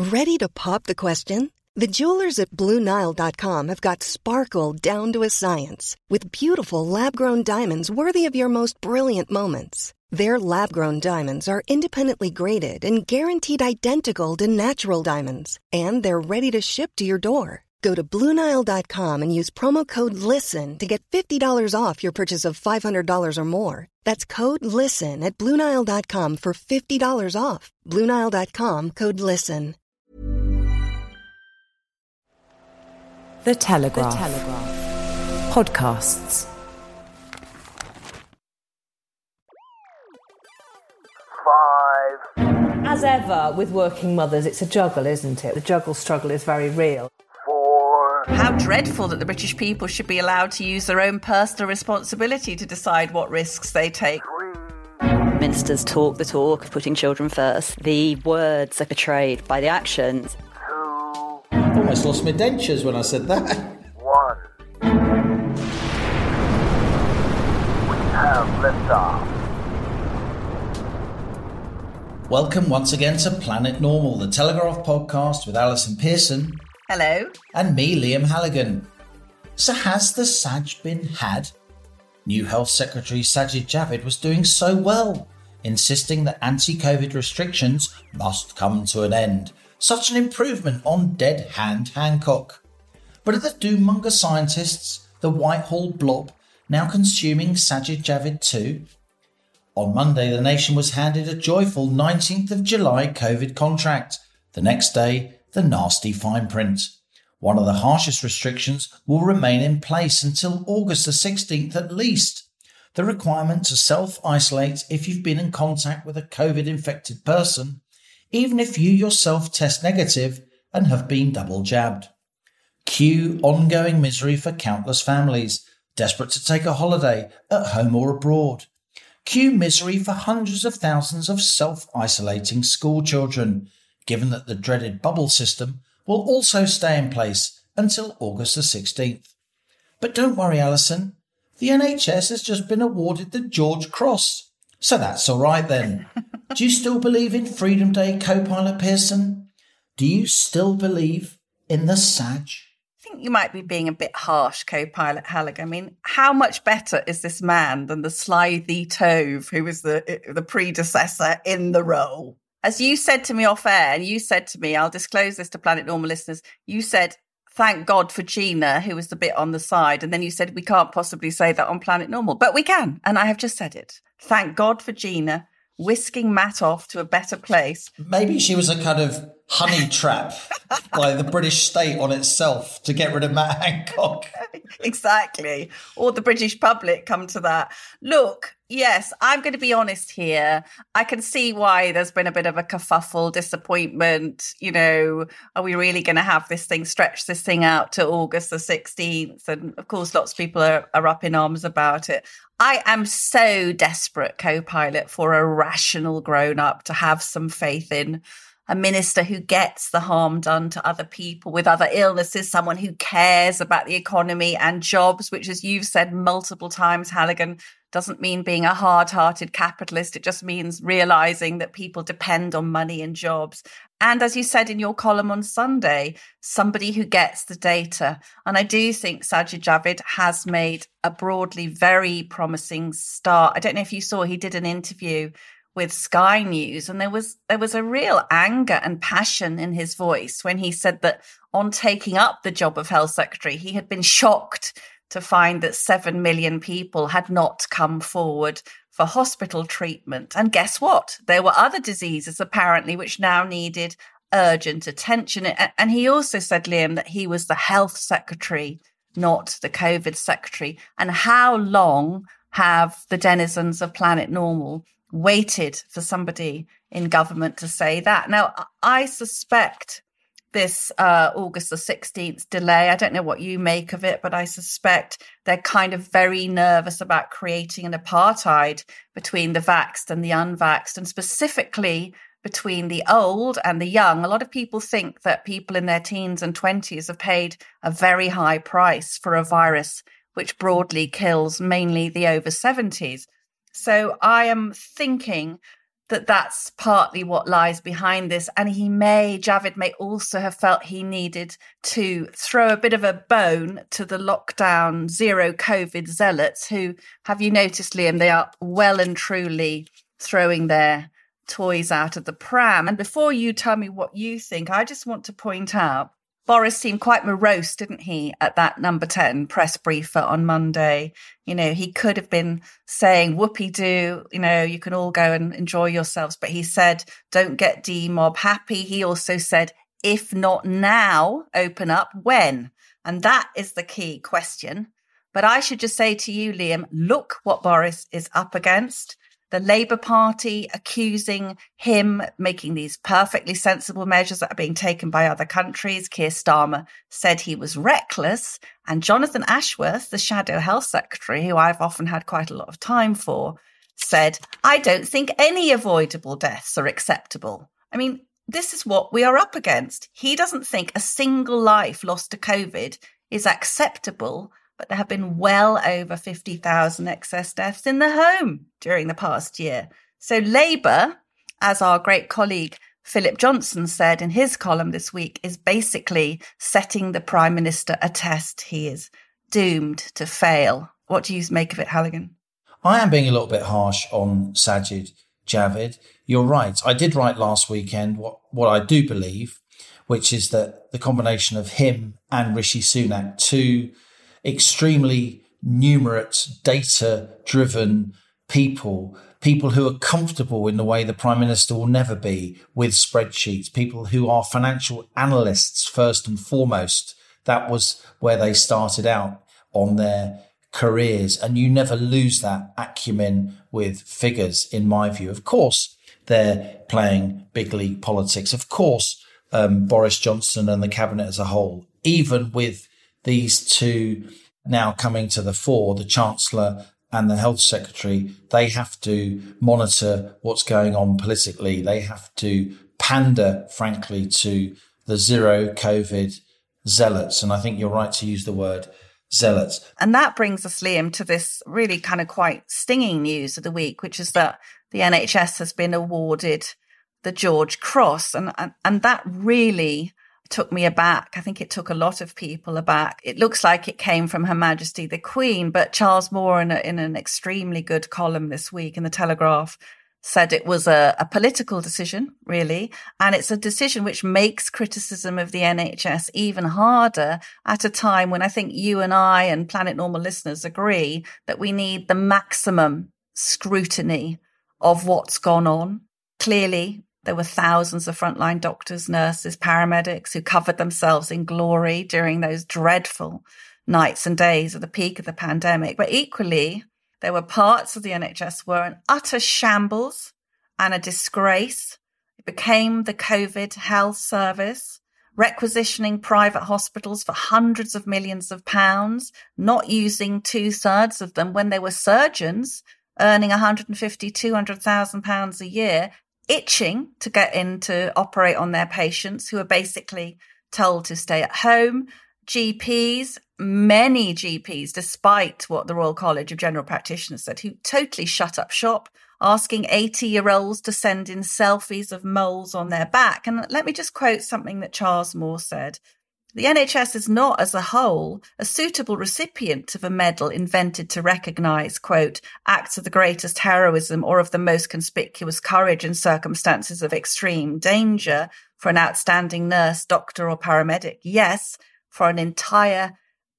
Ready to pop the question? The jewelers at BlueNile.com have got sparkle down to a science with beautiful lab-grown diamonds worthy of your most brilliant moments. Their lab-grown diamonds are independently graded and guaranteed identical to natural diamonds, and they're ready to ship to your door. Go to BlueNile.com and use promo code LISTEN to get $50 off your purchase of $500 or more. That's code LISTEN at BlueNile.com for $50 off. BlueNile.com, code LISTEN. The Telegraph. Podcasts. As ever, with working mothers, it's a juggle, isn't it? The juggle struggle is very real. How dreadful that the British people should be allowed to use their own personal responsibility to decide what risks they take. Ministers talk the talk of putting children first. The words are betrayed by the actions. I almost lost my dentures when I said that. 1. We have liftoff. Welcome once again to Planet Normal, the Telegraph podcast with Alison Pearson. Hello. And me, Liam Halligan. So has the SAJ been had? New Health Secretary Sajid Javid was doing so well, insisting that anti-COVID restrictions must come to an end. Such an improvement on dead hand Hancock. But are the doom-monger scientists, the Whitehall blob, now consuming Sajid Javid too? On Monday, the nation was handed a joyful 19th of July COVID contract. The next day, the nasty fine print. One of the harshest restrictions will remain in place until August the 16th at least. The requirement to self-isolate if you've been in contact with a COVID-infected person, even if you yourself test negative and have been double jabbed. Cue ongoing misery for countless families, desperate to take a holiday at home or abroad. Cue misery for hundreds of thousands of self-isolating school children, given that the dreaded bubble system will also stay in place until August the 16th. But don't worry, Alison. The NHS has just been awarded the George Cross. So that's all right then. Do you still believe in Freedom Day, co-pilot Pearson? Do you still believe in the SAJ? I think you might be being a bit harsh, co-pilot Halligan. I mean, how much better is this man than the slithy Tove, who was the predecessor in the role? As you said to me off air, and you said to me, I'll disclose this to Planet Normal listeners, you said, thank God for Gina, who was the bit on the side. And then you said, we can't possibly say that on Planet Normal. But we can. And I have just said it. Thank God for Gina, whisking Matt off to a better place. Maybe she was a kind of honey trap by the British state on itself to get rid of Matt Hancock. Exactly. Or the British public come to that. Look, yes, I'm going to be honest here. I can see why there's been a bit of a kerfuffle, disappointment. You know, are we really going to stretch this thing out to August the 16th? And of course, lots of people are up in arms about it. I am so desperate, co-pilot, for a rational grown-up to have some faith in. A minister who gets the harm done to other people with other illnesses, someone who cares about the economy and jobs, which, as you've said multiple times, Halligan, doesn't mean being a hard-hearted capitalist. It just means realising that people depend on money and jobs. And as you said in your column on Sunday, somebody who gets the data. And I do think Sajid Javid has made a broadly very promising start. I don't know if you saw, he did an interview with Sky News, and there was a real anger and passion in his voice when he said that on taking up the job of Health Secretary, he had been shocked to find that 7 million people had not come forward for hospital treatment. And guess what? There were other diseases, apparently, which now needed urgent attention. And he also said, Liam, that he was the Health Secretary, not the COVID Secretary. And how long have the denizens of Planet Normal waited for somebody in government to say that? Now, I suspect this August the 16th delay, I don't know what you make of it, but I suspect they're kind of very nervous about creating an apartheid between the vaxxed and the unvaxxed, and specifically between the old and the young. A lot of people think that people in their teens and 20s have paid a very high price for a virus which broadly kills mainly the over 70s. So I am thinking that that's partly what lies behind this. And Javid may also have felt he needed to throw a bit of a bone to the lockdown zero COVID zealots who, have you noticed, Liam, they are well and truly throwing their toys out of the pram. And before you tell me what you think, I just want to point out Boris seemed quite morose, didn't he, at that Number 10 press briefer on Monday. You know, he could have been saying, whoopee-doo, you know, you can all go and enjoy yourselves. But he said, don't get D-mob happy. He also said, if not now, open up, when? And that is the key question. But I should just say to you, Liam, look what Boris is up against. The Labour Party accusing him making these perfectly sensible measures that are being taken by other countries. Keir Starmer said he was reckless. And Jonathan Ashworth, the Shadow Health Secretary, who I've often had quite a lot of time for, said, I don't think any avoidable deaths are acceptable. I mean, this is what we are up against. He doesn't think a single life lost to COVID is acceptable. But there have been well over 50,000 excess deaths in the home during the past year. So Labour, as our great colleague Philip Johnson said in his column this week, is basically setting the Prime Minister a test he is doomed to fail. What do you make of it, Halligan? I am being a little bit harsh on Sajid Javid. You're right. I did write last weekend what I do believe, which is that the combination of him and Rishi Sunak, two extremely numerate, data-driven people who are comfortable in the way the Prime Minister will never be with spreadsheets, people who are financial analysts first and foremost. That was where they started out on their careers. And you never lose that acumen with figures, in my view. Of course, they're playing big league politics. Of course, Boris Johnson and the cabinet as a whole, even with these two now coming to the fore, the Chancellor and the Health Secretary, they have to monitor what's going on politically. They have to pander, frankly, to the zero COVID zealots. And I think you're right to use the word zealots. And that brings us, Liam, to this really kind of quite stinging news of the week, which is that the NHS has been awarded the George Cross. And that really took me aback. I think it took a lot of people aback. It looks like it came from Her Majesty the Queen, but Charles Moore in an extremely good column this week in the Telegraph said it was a political decision, really, and it's a decision which makes criticism of the NHS even harder at a time when I think you and I and Planet Normal listeners agree that we need the maximum scrutiny of what's gone on. Clearly, there were thousands of frontline doctors, nurses, paramedics who covered themselves in glory during those dreadful nights and days at the peak of the pandemic. But equally, there were parts of the NHS were an utter shambles and a disgrace. It became the COVID health service, requisitioning private hospitals for hundreds of millions of pounds, not using 2/3 of them when they were surgeons earning £150,000, £200,000 a year, itching to get in to operate on their patients who are basically told to stay at home. GPs, many GPs, despite what the Royal College of General Practitioners said, who totally shut up shop, asking 80-year-olds to send in selfies of moles on their back. And let me just quote something that Charles Moore said. The NHS is not, as a whole, a suitable recipient of a medal invented to recognise, quote, acts of the greatest heroism or of the most conspicuous courage in circumstances of extreme danger for an outstanding nurse, doctor or paramedic. Yes, for an entire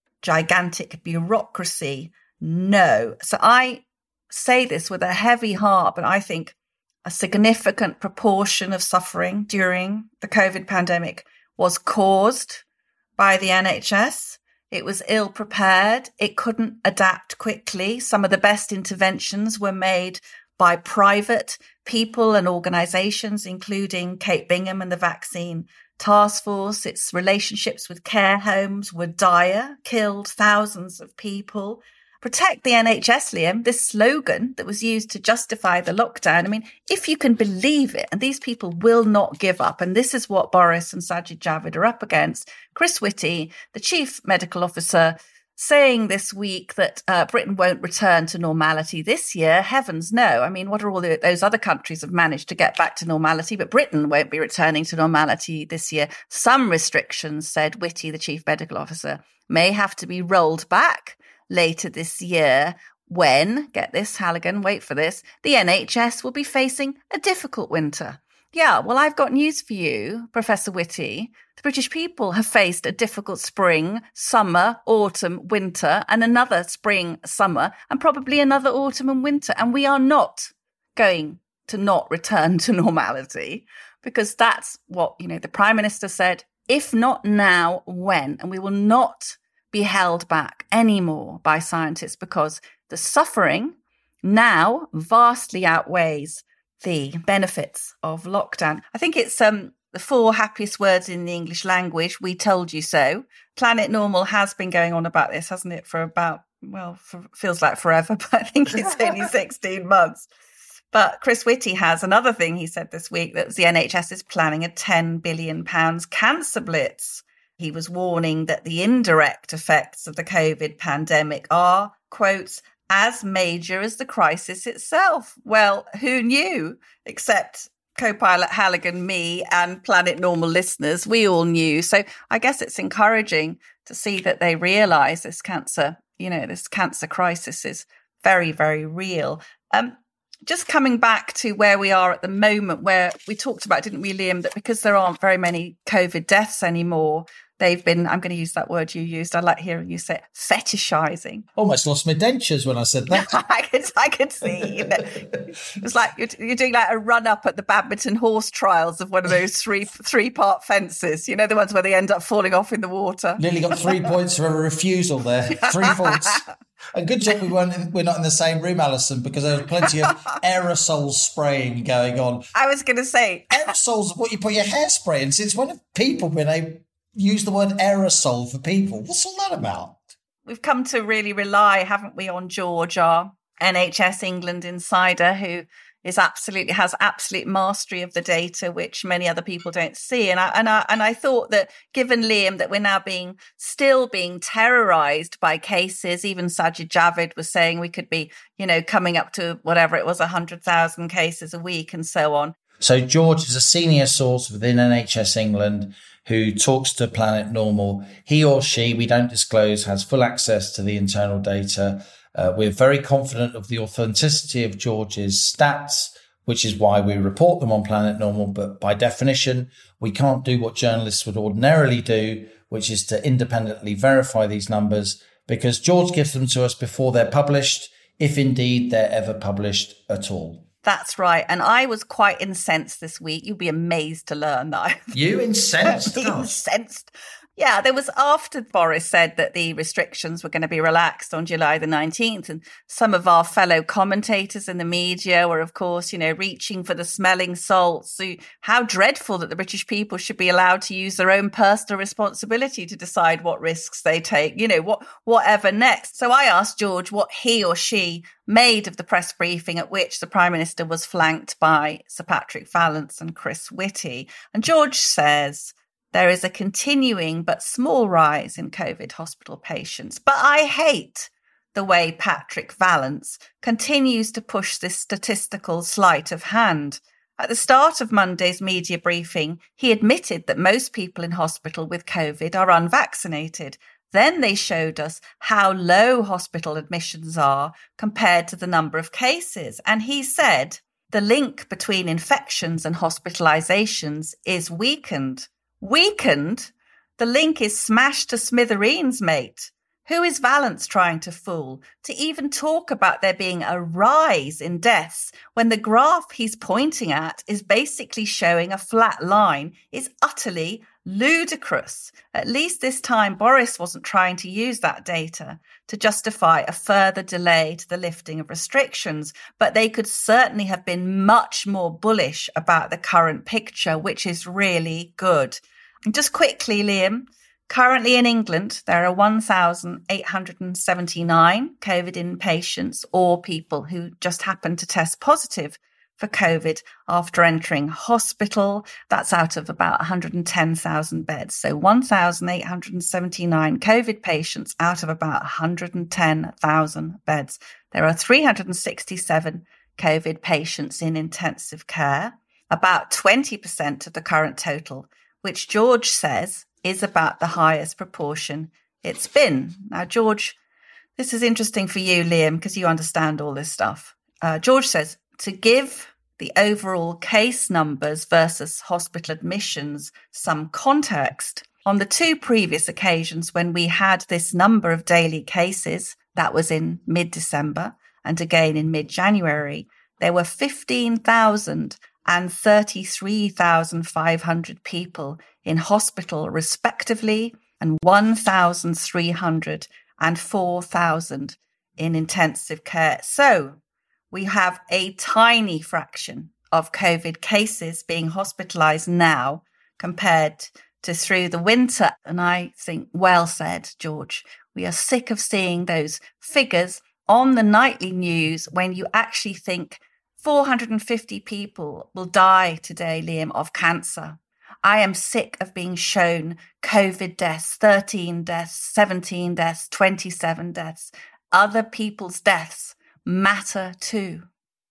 gigantic bureaucracy, no. So I say this with a heavy heart, but I think a significant proportion of suffering during the COVID pandemic was caused by the NHS. It was ill prepared. It couldn't adapt quickly. Some of the best interventions were made by private people and organisations, including Kate Bingham and the Vaccine Task Force. Its relationships with care homes were dire, killed thousands of people. Protect the NHS, Liam, this slogan that was used to justify the lockdown. I mean, if you can believe it, and these people will not give up, and this is what Boris and Sajid Javid are up against. Chris Whitty, the chief medical officer, saying this week that Britain won't return to normality this year. Heavens no. I mean, what are all those other countries have managed to get back to normality, but Britain won't be returning to normality this year. Some restrictions, said Whitty, the chief medical officer, may have to be rolled back later this year when, get this, Halligan, wait for this, the NHS will be facing a difficult winter. Yeah, well, I've got news for you, Professor Whitty. The British people have faced a difficult spring, summer, autumn, winter, and another spring, summer, and probably another autumn and winter. And we are not going to not return to normality, because that's what, the Prime Minister said, if not now, when? And we will not be held back anymore by scientists, because the suffering now vastly outweighs the benefits of lockdown. I think it's the 4 happiest words in the English language. We told you so. Planet Normal has been going on about this, hasn't it, for about, feels like forever, but I think it's only 16 months. But Chris Whitty has another thing he said this week, that the NHS is planning a £10 billion cancer blitz. He was warning that the indirect effects of the COVID pandemic are, quotes, as major as the crisis itself. Well, who knew? Except co-pilot Halligan, me, and Planet Normal listeners. We all knew. So I guess it's encouraging to see that they realise this cancer, this cancer crisis is very, very real. Just coming back to where we are at the moment, where we talked about, didn't we, Liam, that because there aren't very many COVID deaths anymore, they've been, I'm going to use that word you used, I like hearing you say it, fetishizing. Almost lost my dentures when I said that. I could see. It's like you're doing like a run-up at the badminton horse trials of one of those three-part fences, the ones where they end up falling off in the water. Nearly got 3 points for a refusal there. 3 faults. A good job we're not in the same room, Alison, because there was plenty of aerosol spraying going on. I was going to say. Aerosols are what you put your hairspray in. Since when have people been use the word aerosol for people? What's all that about? We've come to really rely, haven't we, on George, our NHS England insider, who has absolute mastery of the data, which many other people don't see. And I thought that, given, Liam, that we're now still being terrorised by cases, even Sajid Javid was saying we could be, coming up to whatever it was, 100,000 cases a week and so on. So George is a senior source within NHS England who talks to Planet Normal. He or she, we don't disclose, has full access to the internal data. We're very confident of the authenticity of George's stats, which is why we report them on Planet Normal. But by definition, we can't do what journalists would ordinarily do, which is to independently verify these numbers, because George gives them to us before they're published, if indeed they're ever published at all. That's right. And I was quite incensed this week. You'll be amazed to learn that. You incensed? Incensed. Yeah, there was, after Boris said that the restrictions were going to be relaxed on July the 19th, and some of our fellow commentators in the media were, of course, reaching for the smelling salts. So how dreadful that the British people should be allowed to use their own personal responsibility to decide what risks they take, whatever next. So I asked George what he or she made of the press briefing at which the Prime Minister was flanked by Sir Patrick Vallance and Chris Whitty. And George says, there is a continuing but small rise in COVID hospital patients. But I hate the way Patrick Vallance continues to push this statistical sleight of hand. At the start of Monday's media briefing, he admitted that most people in hospital with COVID are unvaccinated. Then they showed us how low hospital admissions are compared to the number of cases. And he said the link between infections and hospitalizations is weakened. Weakened? The link is smashed to smithereens, mate. Who is Vallance trying to fool? To even talk about there being a rise in deaths when the graph he's pointing at is basically showing a flat line is utterly ludicrous. At least this time, Boris wasn't trying to use that data to justify a further delay to the lifting of restrictions, but they could certainly have been much more bullish about the current picture, which is really good. And just quickly, Liam, currently in England, there are 1,879 COVID inpatients or people who just happen to test positive for COVID after entering hospital. That's out of about 110,000 beds. So 1,879 COVID patients out of about 110,000 beds. There are 367 COVID patients in intensive care, about 20% of the current total, which George says is about the highest proportion it's been. Now, George, this is interesting for you, Liam, because you understand all this stuff. George says, to give the overall case numbers versus hospital admissions some context, on the two previous occasions when we had this number of daily cases, that was in mid-December and again in mid-January, there were 15,000 and 33,500 people in hospital respectively, and 1,300 and 4,000 in intensive care. So we have a tiny fraction of COVID cases being hospitalized now compared to through the winter. And I think, well said, George. We are sick of seeing those figures on the nightly news when you actually think 450 people will die today, Liam, of cancer. I am sick of being shown COVID deaths, 13 deaths, 17 deaths, 27 deaths. Other people's deaths matter too.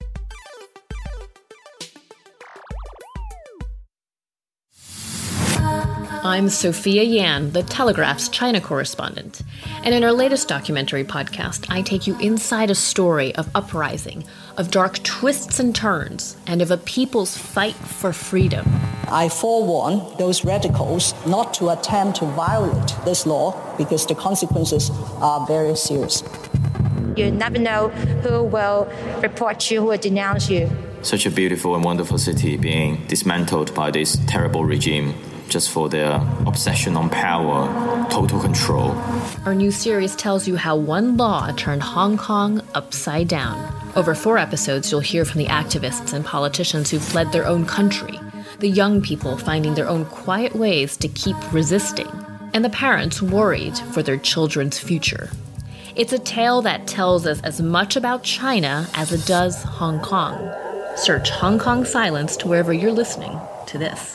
I'm Sophia Yan, the Telegraph's China correspondent. And in our latest documentary podcast, I take you inside a story of uprising, of dark twists and turns, and of a people's fight for freedom. I forewarn those radicals not to attempt to violate this law because the consequences are very serious. You never know who will report you, who will denounce you. Such a beautiful and wonderful city being dismantled by this terrible regime just for their obsession on power, total control. Our new series tells you how one law turned Hong Kong upside down. Over 4 episodes, you'll hear from the activists and politicians who fled their own country, the young people finding their own quiet ways to keep resisting, and the parents worried for their children's future. It's a tale that tells us as much about China as it does Hong Kong. Search Hong Kong Silenced wherever you're listening to this.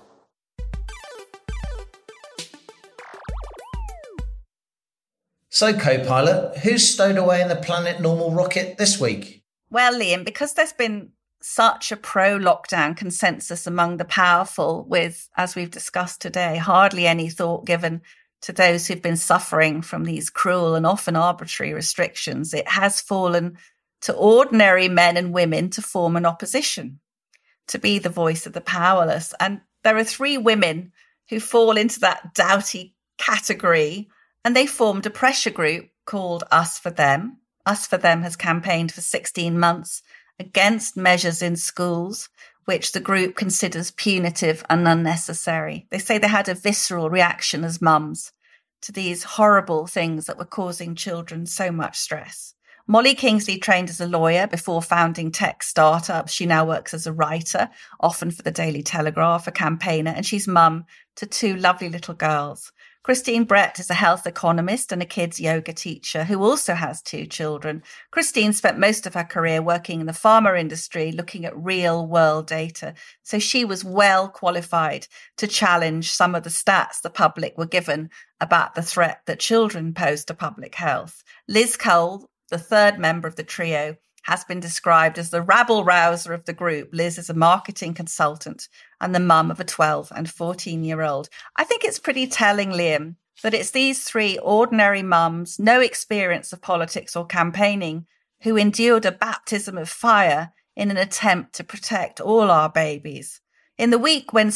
So, co-pilot, who's stowed away in the Planet Normal rocket this week? Well, Liam, because there's been such a pro-lockdown consensus among the powerful with, as we've discussed today, hardly any thought given to those who've been suffering from these cruel and often arbitrary restrictions, it has fallen to ordinary men and women to form an opposition, to be the voice of the powerless. And there are 3 women who fall into that doughty category, and they formed a pressure group called Us for Them. Us for Them has campaigned for 16 months against measures in schools, which the group considers punitive and unnecessary. They say they had a visceral reaction as mums to these horrible things that were causing children so much stress. Molly Kingsley trained as a lawyer before founding tech startups. She now works as a writer, often for the Daily Telegraph, a campaigner, and she's mum to 2 lovely little girls. Christine Brett is a health economist and a kids yoga teacher who also has 2 children. Christine spent most of her career working in the pharma industry, looking at real world data. So she was well qualified to challenge some of the stats the public were given about the threat that children pose to public health. Liz Cole, the 3rd member of the trio, has been described as the rabble-rouser of the group. Liz is a marketing consultant and the mum of a 12 and 14-year-old. I think it's pretty telling, Liam, that it's these 3 ordinary mums, no experience of politics or campaigning, who endured a baptism of fire in an attempt to protect all our babies. In the week when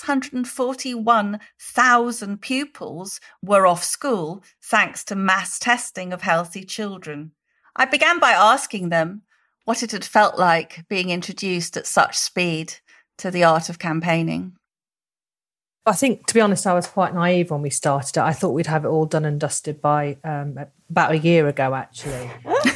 641,000 pupils were off school thanks to mass testing of healthy children. I began by asking them what it had felt like being introduced at such speed to the art of campaigning. I think, to be honest, I was quite naive when we started it. I thought we'd have it all done and dusted by about a year ago, actually.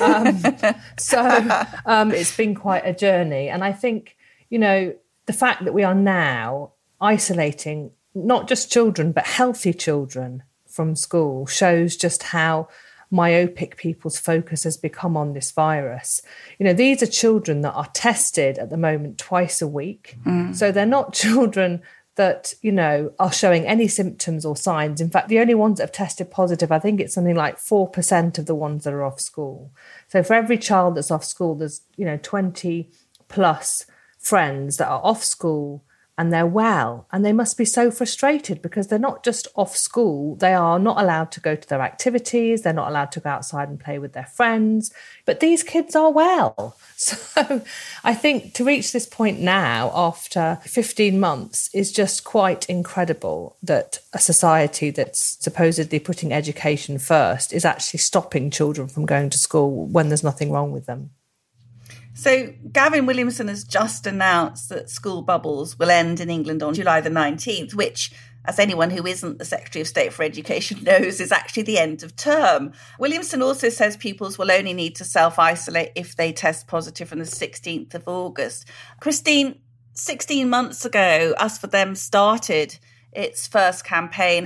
It's been quite a journey. And I think, the fact that we are now isolating not just children, but healthy children from school shows just how myopic people's focus has become on this virus. These are children that are tested at the moment twice a week. So they're not children that, are showing any symptoms or signs. In fact, the only ones that have tested positive, I think it's something like 4% of the ones that are off school. So for every child that's off school, there's, 20 plus friends that are off school and they're well. And they must be so frustrated because they're not just off school. They are not allowed to go to their activities. They're not allowed to go outside and play with their friends. But these kids are well. So I think to reach this point now, after 15 months, is just quite incredible that a society that's supposedly putting education first is actually stopping children from going to school when there's nothing wrong with them. So Gavin Williamson has just announced that school bubbles will end in England on July the 19th, which, as anyone who isn't the Secretary of State for Education knows, is actually the end of term. Williamson also says pupils will only need to self-isolate if they test positive from the 16th of August. Christine, 16 months ago, Us For Them started its first campaign,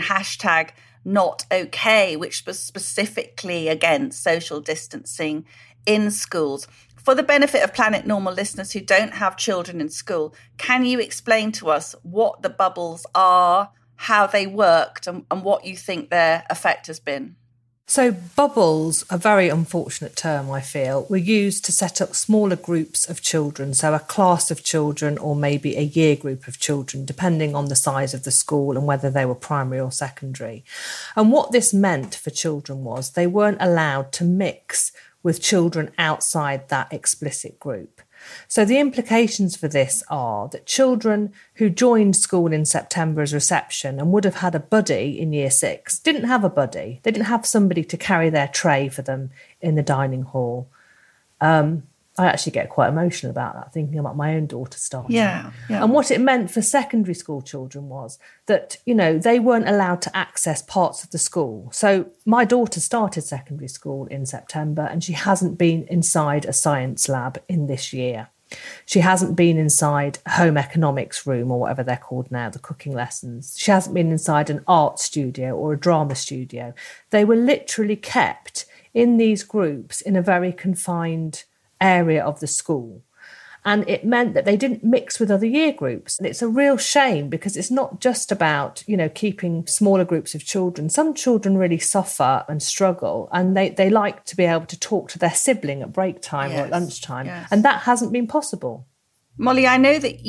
#NotOK, which was specifically against social distancing in schools. For the benefit of Planet Normal listeners who don't have children in school, can you explain to us what the bubbles are, how they worked, and what you think their effect has been? So bubbles, a very unfortunate term, I feel, were used to set up smaller groups of children, so a class of children or maybe a year group of children, depending on the size of the school and whether they were primary or secondary. And what this meant for children was they weren't allowed to mix with children outside that explicit group. So the implications for this are that children who joined school in September as reception and would have had a buddy in year 6 didn't have a buddy. They didn't have somebody to carry their tray for them in the dining hall. I actually get quite emotional about that, thinking about my own daughter starting. Yeah. And what it meant for secondary school children was that, they weren't allowed to access parts of the school. So my daughter started secondary school in September and she hasn't been inside a science lab in this year. She hasn't been inside a home economics room or whatever they're called now, the cooking lessons. She hasn't been inside an art studio or a drama studio. They were literally kept in these groups in a very confined area of the school. And it meant that they didn't mix with other year groups. And it's a real shame because it's not just about, keeping smaller groups of children. Some children really suffer and struggle and they like to be able to talk to their sibling at break time or at lunchtime. Yes. And that hasn't been possible. Molly, I know that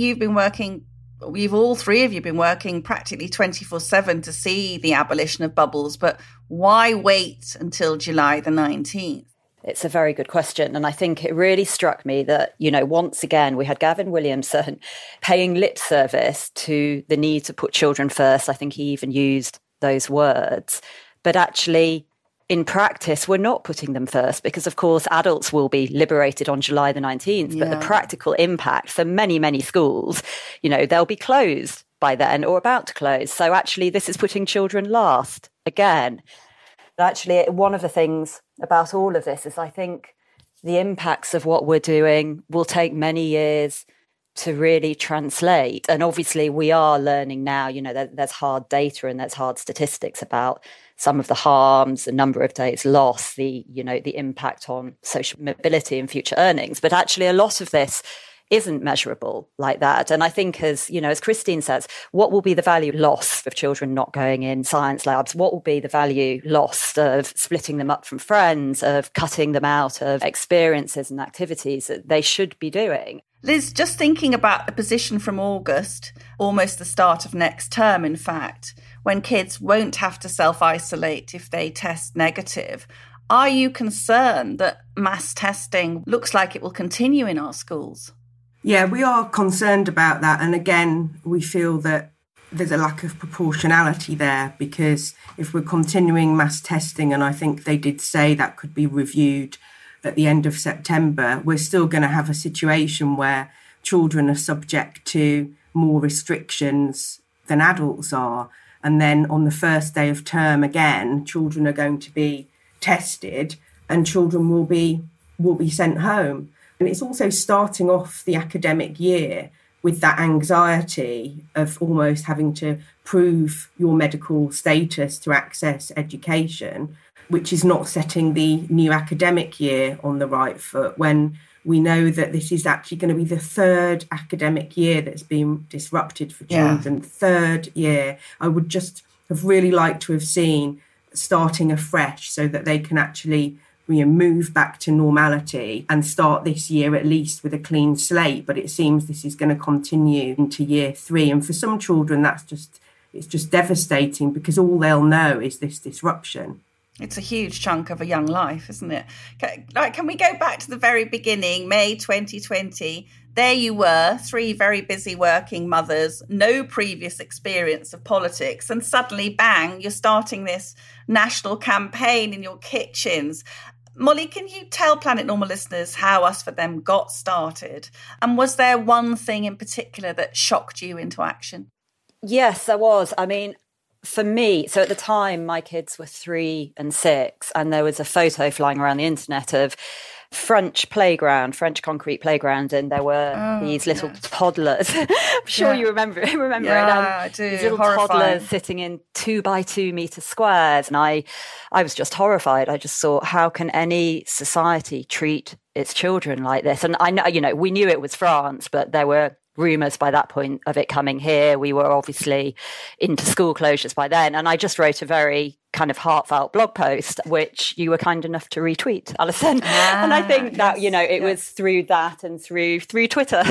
we've all three of you been working practically 24/7 to see the abolition of bubbles, but why wait until July the 19th? It's a very good question. And I think it really struck me that, once again, we had Gavin Williamson paying lip service to the need to put children first. I think he even used those words. But actually, in practice, we're not putting them first because, of course, adults will be liberated on July the 19th. But the practical impact for many, many schools, they'll be closed by then or about to close. So actually, this is putting children last again. Actually, one of the things about all of this is I think the impacts of what we're doing will take many years to really translate. And obviously we are learning now, there's hard data and there's hard statistics about some of the harms, the number of days lost, the impact on social mobility and future earnings. But actually a lot of this isn't measurable like that. And I think as Christine says, what will be the value lost of children not going in science labs? What will be the value lost of splitting them up from friends, of cutting them out of experiences and activities that they should be doing? Liz, just thinking about the position from August, almost the start of next term, in fact, when kids won't have to self-isolate if they test negative, are you concerned that mass testing looks like it will continue in our schools? Yeah, we are concerned about that. And again, we feel that there's a lack of proportionality there because if we're continuing mass testing, and I think they did say that could be reviewed at the end of September, we're still going to have a situation where children are subject to more restrictions than adults are. And then on the first day of term again, children are going to be tested and children will be sent home. And it's also starting off the academic year with that anxiety of almost having to prove your medical status to access education. which is not setting the new academic year on the right foot when we know that this is actually going to be the third academic year that's been disrupted for children. Third year. I would just have really liked to have seen starting afresh so that they can actually move back to normality and start this year at least with a clean slate. But it seems this is going to continue into year 3. And for some children, it's just devastating because all they'll know is this disruption. It's a huge chunk of a young life, isn't it? Can we go back to the very beginning, May 2020? There you were, 3 very busy working mothers, no previous experience of politics, and suddenly, bang, you're starting this national campaign in your kitchens. Molly, can you tell Planet Normal listeners how Us For Them got started? And was there one thing in particular that shocked you into action? Yes, there was. I mean, for me, so at the time, my kids were 3 and 6, and there was a photo flying around the internet of French concrete playground, and there were these little toddlers. I'm sure you remember it. I do. These little Horrifying. toddlers sitting in 2x2 meter squares, and I was just horrified. I just thought, how can any society treat its children like this? And I know, we knew it was France, but there were rumours by that point of it coming here. We were obviously into school closures by then. And I just wrote a very kind of heartfelt blog post, which you were kind enough to retweet, Alison. And I think that, it was through that and through Twitter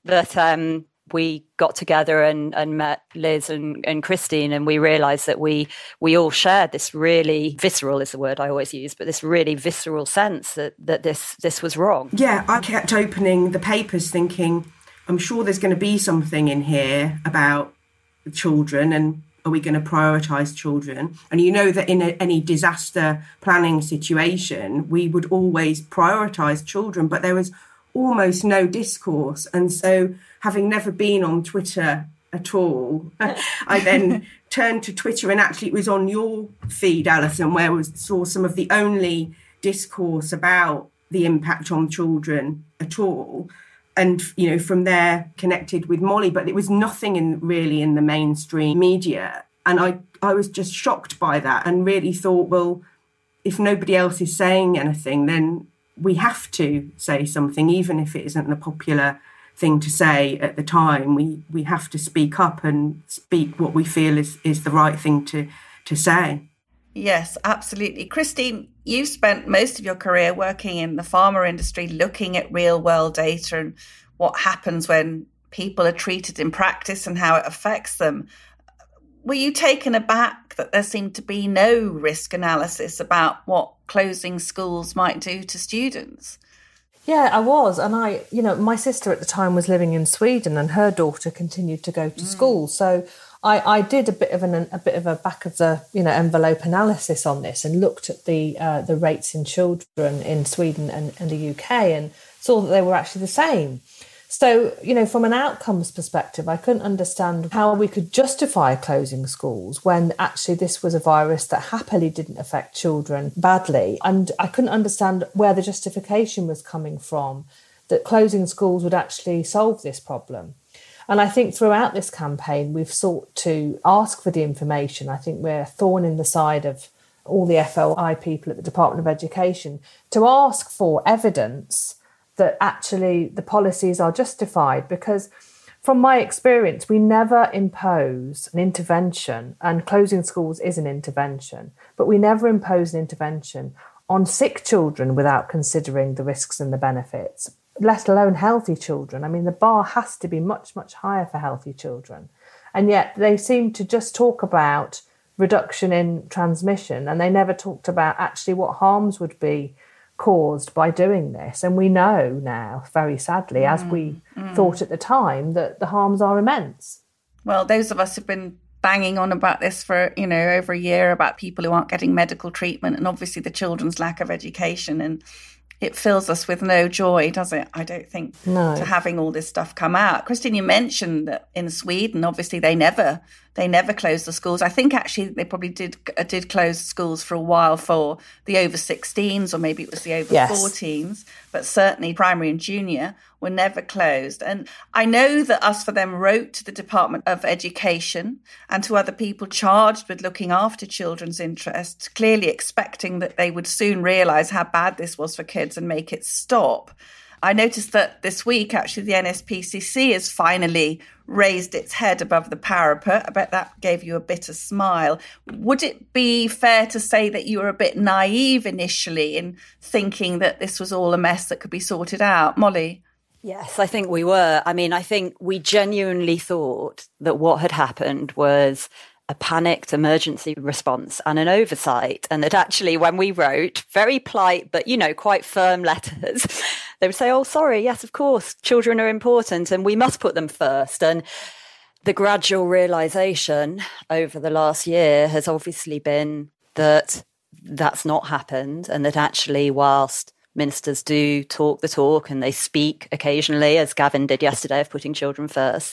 that we got together and met Liz and Christine, and we realised that we all shared this really visceral, is the word I always use, but this really visceral sense that this was wrong. Yeah, I kept opening the papers thinking, I'm sure there's going to be something in here about the children, and are we going to prioritise children? And that in any disaster planning situation, we would always prioritise children, but there was almost no discourse. And so, having never been on Twitter at all, I then turned to Twitter, and actually it was on your feed, Alison, where I saw some of the only discourse about the impact on children at all. And, from there connected with Molly, but it was nothing really in the mainstream media. And I was just shocked by that and really thought, well, if nobody else is saying anything, then we have to say something, even if it isn't the popular thing to say at the time. We have to speak up and speak what we feel is the right thing to say. Yes, absolutely. Christine, you've spent most of your career working in the pharma industry, looking at real world data and what happens when people are treated in practice and how it affects them. Were you taken aback that there seemed to be no risk analysis about what closing schools might do to students? Yeah, I was. And my sister at the time was living in Sweden, and her daughter continued to go to school. So I did a bit of a back of the envelope analysis on this and looked at the rates in children in Sweden and the UK and saw that they were actually the same. So, from an outcomes perspective, I couldn't understand how we could justify closing schools when actually this was a virus that happily didn't affect children badly. And I couldn't understand where the justification was coming from that closing schools would actually solve this problem. And I think throughout this campaign, we've sought to ask for the information. I think we're a thorn in the side of all the FOI people at the Department of Education to ask for evidence that actually the policies are justified. Because from my experience, we never impose an intervention, and closing schools is an intervention, but we never impose an intervention on sick children without considering the risks and the benefits, let alone healthy children. I mean, the bar has to be much, much higher for healthy children. And yet they seem to just talk about reduction in transmission, and they never talked about actually what harms would be caused by doing this. And we know now, very sadly, as we thought at the time, that the harms are immense. Well, those of us who've been banging on about this for, over a year, about people who aren't getting medical treatment, and obviously the children's lack of education, and it fills us with no joy, does it? I don't think, no. To having all this stuff come out. Christine, you mentioned that in Sweden, obviously they never they never closed the schools. I think actually they probably did close schools for a while for the over 16s, or maybe it was the over 14s, but certainly primary and junior were never closed. And I know that Us For Them wrote to the Department of Education and to other people charged with looking after children's interests, clearly expecting that they would soon realise how bad this was for kids and make it stop. I noticed that this week, actually, the NSPCC has finally raised its head above the parapet. I bet that gave you a bitter smile. Would it be fair to say that you were a bit naive initially in thinking that this was all a mess that could be sorted out? Molly? Yes, I think we were. I mean, I think we genuinely thought that what had happened was a panicked emergency response and an oversight. And that actually when we wrote very polite, but, quite firm letters, they would say, oh, sorry, yes, of course, children are important and we must put them first. And the gradual realisation over the last year has obviously been that that's not happened, and that actually whilst ministers do talk the talk and they speak occasionally, as Gavin did yesterday, of putting children first,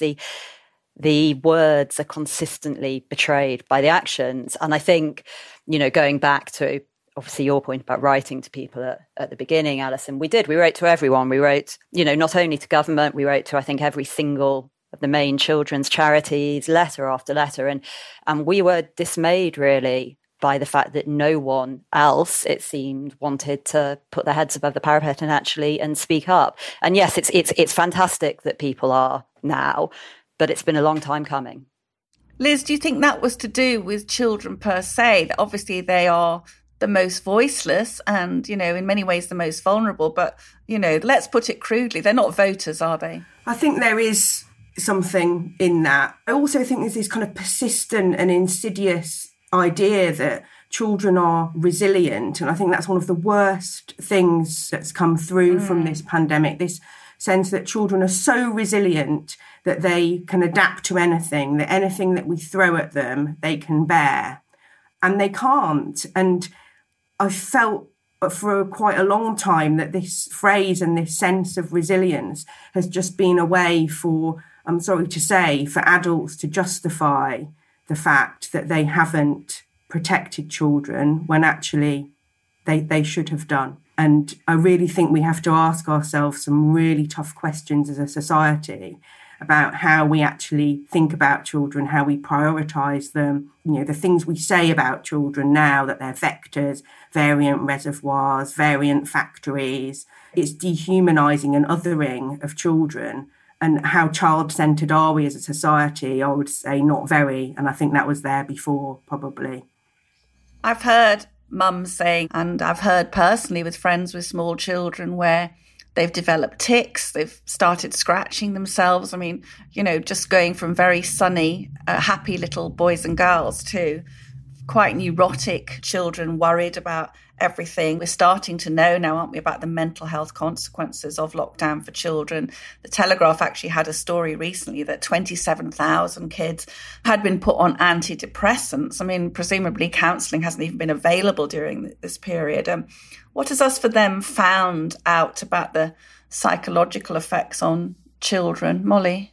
the words are consistently betrayed by the actions. And I think, going back to obviously your point about writing to people at the beginning, Alison, we wrote to everyone. We wrote, not only to government, we wrote to, I think, every single of the main children's charities, letter after letter. And we were dismayed, really, by the fact that no one else, it seemed, wanted to put their heads above the parapet and speak up. And yes, it's fantastic that people are now, but it's been a long time coming. Liz, do you think that was to do with children per se? That obviously they are the most voiceless and, in many ways the most vulnerable. But, let's put it crudely, they're not voters, are they? I think there is something in that. I also think there's this kind of persistent and insidious idea that children are resilient. And I think that's one of the worst things that's come through from this pandemic, this sense that children are so resilient that they can adapt to anything, that anything that we throw at them, they can bear. And they can't. And I felt for quite a long time that this phrase and this sense of resilience has just been a way for, I'm sorry to say, for adults to justify the fact that they haven't protected children when actually they should have done. And I really think we have to ask ourselves some really tough questions as a society about how we actually think about children, how we prioritise them, the things we say about children now, that they're vectors, variant reservoirs, variant factories. It's dehumanising and othering of children. And how child-centred are we as a society? I would say not very. And I think that was there before, probably. I've heard mums saying, and I've heard personally with friends with small children, where they've developed tics, they've started scratching themselves. I mean, just going from very sunny, happy little boys and girls to quite neurotic children worried about everything. We're starting to know now, aren't we, about the mental health consequences of lockdown for children. The Telegraph actually had a story recently that 27,000 kids had been put on antidepressants. I mean, presumably counselling hasn't even been available during this period. What has Us For Them found out about the psychological effects on children? Molly?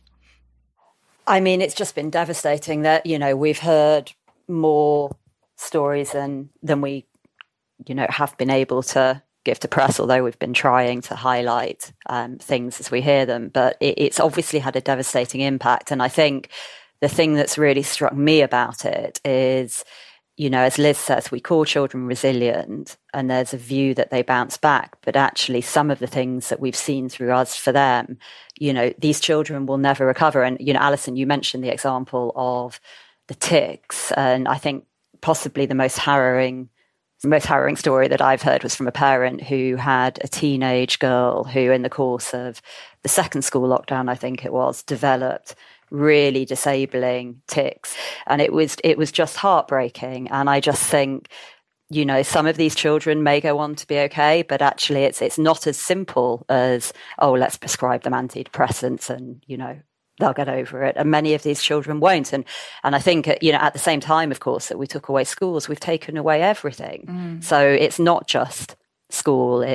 I mean, it's just been devastating that, we've heard more stories than we have been able to give to press, although we've been trying to highlight things as we hear them. But it's obviously had a devastating impact. And I think the thing that's really struck me about it is, as Liz says, we call children resilient and there's a view that they bounce back. But actually, some of the things that we've seen through Us For Them, these children will never recover. And, Alison, you mentioned the example of the tics. And I think possibly the most harrowing story that I've heard was from a parent who had a teenage girl who, in the course of the second school lockdown, I think it was, developed really disabling tics. And it was just heartbreaking. And I just think, some of these children may go on to be okay, but actually it's not as simple as, oh, let's prescribe them antidepressants and, they'll get over it. And many of these children won't. And I think, at the same time, of course, that we took away schools, we've taken away everything. So it's not just school, it's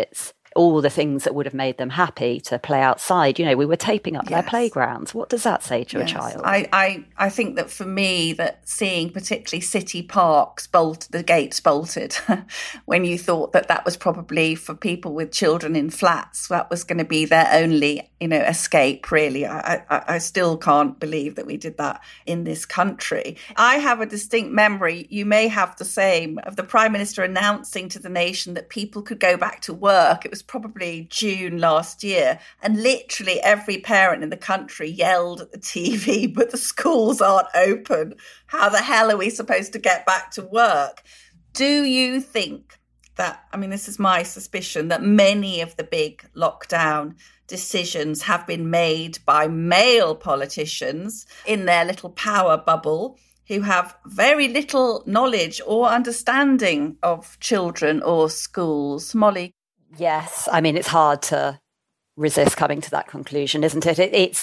all the things that would have made them happy to play outside. You know, we were taping up their playgrounds. What does that say to a child? I think that for me, that seeing particularly city parks the gates bolted, when you thought that was probably for people with children in flats, that was going to be their only, escape, really. I still can't believe that we did that in this country. I have a distinct memory, you may have the same, of the Prime Minister announcing to the nation that people could go back to work. It was probably June last year, and literally every parent in the country yelled at the TV, but the schools aren't open. How the hell are we supposed to get back to work? Do you think that, this is my suspicion, that many of the big lockdown decisions have been made by male politicians in their little power bubble, who have very little knowledge or understanding of children or schools? Molly? Yes, it's hard to resist coming to that conclusion, isn't it?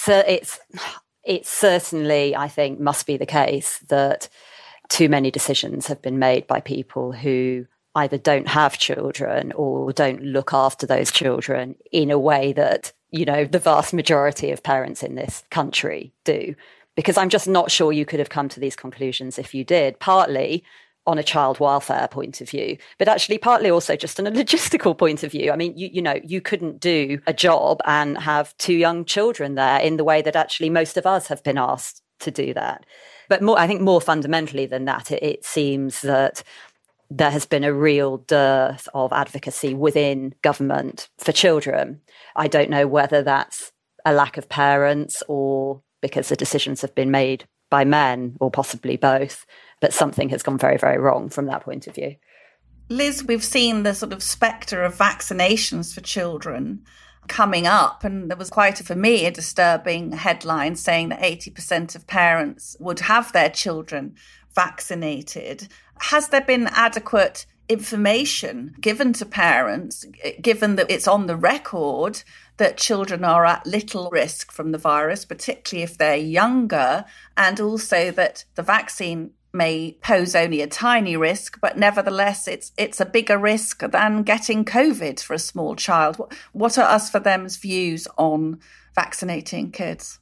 It's certainly, I think, must be the case that too many decisions have been made by people who either don't have children or don't look after those children in a way that, the vast majority of parents in this country do. Because I'm just not sure you could have come to these conclusions if you did, partly on a child welfare point of view, but actually partly also just on a logistical point of view. You couldn't do a job and have 2 young children there in the way that actually most of us have been asked to do that. But I think more fundamentally than that, it seems that there has been a real dearth of advocacy within government for children. I don't know whether that's a lack of parents or because the decisions have been made by men, or possibly both, but something has gone very, very wrong from that point of view. Liz, we've seen the sort of spectre of vaccinations for children coming up, and there was quite, for me, a disturbing headline saying that 80% of parents would have their children vaccinated. Has there been adequate information given to parents, given that it's on the record that children are at little risk from the virus, particularly if they're younger, and also that the vaccine may pose only a tiny risk, but nevertheless it's a bigger risk than getting COVID for a small child? What are Us for Them's views on vaccinating kids?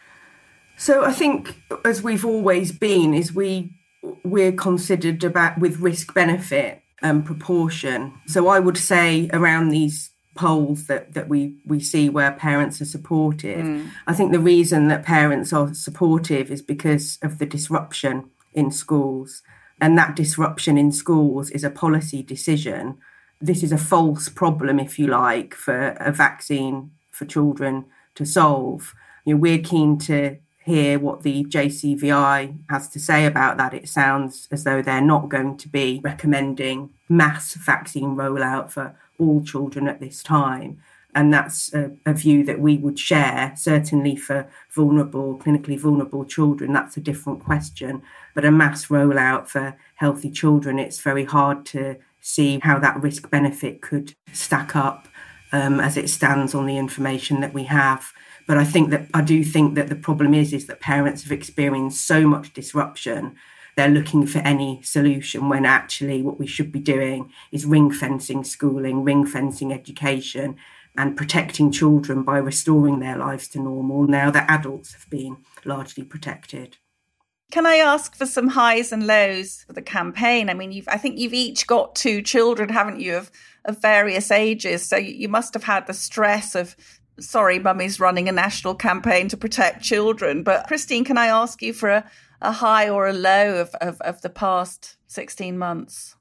So I think, as we've always been, is we're considered about with risk benefit proportion. So I would say around these polls that we see where parents are supportive, I think the reason that parents are supportive is because of the disruption in schools. And that disruption in schools is a policy decision. This is a false problem, if you like, for a vaccine for children to solve. We're keen to hear what the JCVI has to say about that. It sounds as though they're not going to be recommending mass vaccine rollout for all children at this time. And that's a view that we would share. Certainly for clinically vulnerable children, that's a different question. But a mass rollout for healthy children, it's very hard to see how that risk benefit could stack up as it stands on the information that we have. But I do think that the problem is that parents have experienced so much disruption. They're looking for any solution when actually what we should be doing is ring fencing schooling, ring fencing education, and protecting children by restoring their lives to normal now that adults have been largely protected. Can I ask for some highs and lows for the campaign? I think you've each got 2 children, haven't you, of various ages. So you must have had the stress of, sorry, mummy's running a national campaign to protect children. But Christine, can I ask you for a high or a low of the past 16 months?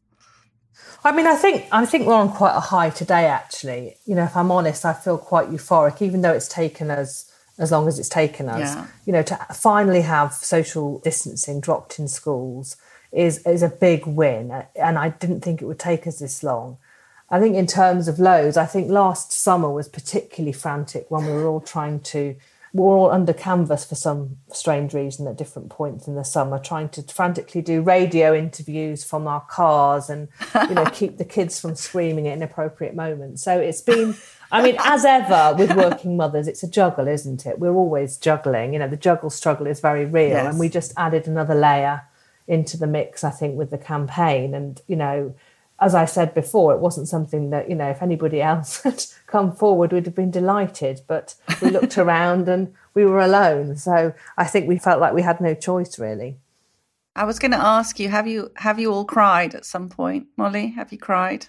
I think we're on quite a high today, actually. If I'm honest, I feel quite euphoric, even though it's taken us as long as it's taken us. Yeah. To finally have social distancing dropped in schools is a big win. And I didn't think it would take us this long. I think in terms of lows, I think last summer was particularly frantic when we were all under canvas for some strange reason at different points in the summer, trying to frantically do radio interviews from our cars and, keep the kids from screaming at inappropriate moments. So it's been, as ever with working mothers, it's a juggle, isn't it? We're always juggling. The juggle struggle is very real. Yes. And we just added another layer into the mix, I think, with the campaign. And, as I said before, it wasn't something that, if anybody else had come forward, we'd have been delighted. But we looked around and we were alone. So I think we felt like we had no choice, really. I was going to ask you, have you all cried at some point? Molly, have you cried?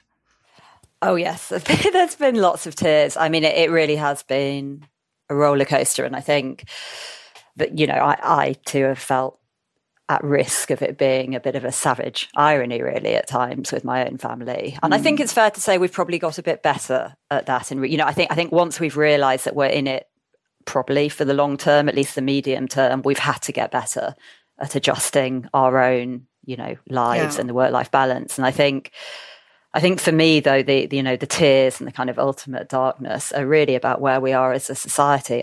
Oh, yes. There's been lots of tears. I mean, it really has been a roller coaster. And I think that, I too have felt at risk of it being a bit of a savage irony, really, at times with my own family. And I think it's fair to say we've probably got a bit better at that. And, I think once we've realised that we're in it probably for the long term, at least the medium term, we've had to get better at adjusting our own, lives and the work-life balance. And I think for me, though, the tears and the kind of ultimate darkness are really about where we are as a society.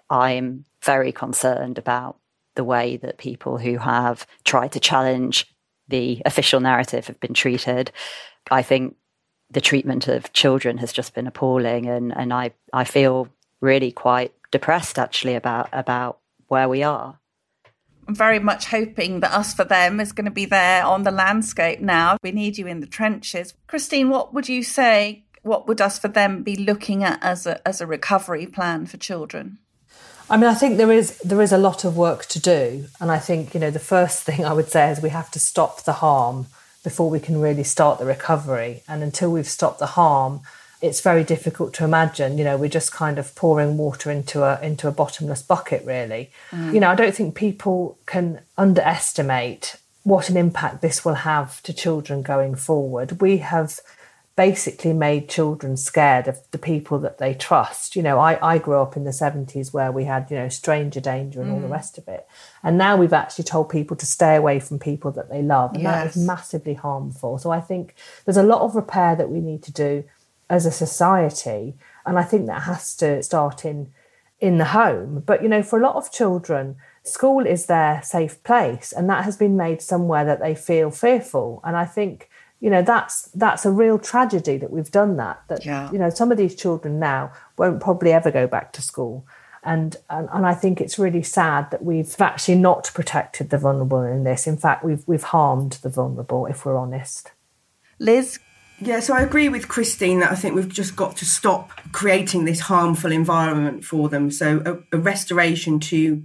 I'm very concerned about the way that people who have tried to challenge the official narrative have been treated. I think the treatment of children has just been appalling, and I feel really quite depressed, actually, about where we are. I'm very much hoping that Us for Them is going to be there on the landscape now. We need you in the trenches. Christine, what would you say, what would Us for Them be looking at as a recovery plan for children? I mean, I think there is a lot of work to do. And I think, the first thing I would say is we have to stop the harm before we can really start the recovery. And until we've stopped the harm, it's very difficult to imagine, we're just kind of pouring water into a bottomless bucket, really. I don't think people can underestimate what an impact this will have to children going forward. We have basically made children scared of the people that they trust. I grew up in the 70s where we had, stranger danger and all the rest of it. And now we've actually told people to stay away from people that they love. And that is massively harmful. So I think there's a lot of repair that we need to do as a society. And I think that has to start in the home. But, for a lot of children, school is their safe place. And that has been made somewhere that they feel fearful. And I think, that's a real tragedy that we've done that. Some of these children now won't probably ever go back to school. And I think it's really sad that we've actually not protected the vulnerable in this. In fact, we've harmed the vulnerable, if we're honest. Liz? Yeah, so I agree with Christine that I think we've just got to stop creating this harmful environment for them. So a restoration to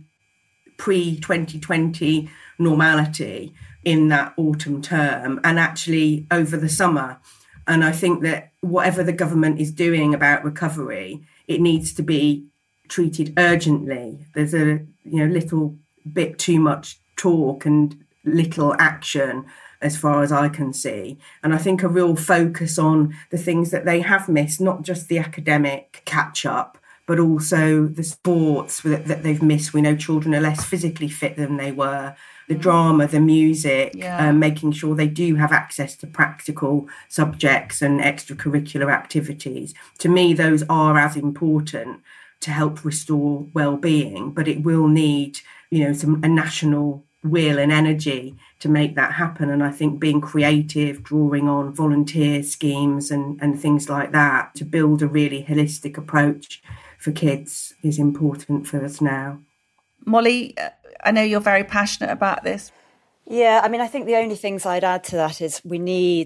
pre-2020 normality in that autumn term and actually over the summer. And I think that whatever the government is doing about recovery, it needs to be treated urgently. There's a little bit too much talk and little action as far as I can see. And I think a real focus on the things that they have missed, not just the academic catch up, but also the sports that they've missed. We know children are less physically fit than they were. The drama, the music, making sure they do have access to practical subjects and extracurricular activities. To me, those are as important to help restore well-being, but it will need, a national will and energy to make that happen. And I think being creative, drawing on volunteer schemes and things like that to build a really holistic approach for kids is important for us now. Molly, I know you're very passionate about this. Yeah, I mean, I think the only things I'd add to that is we need,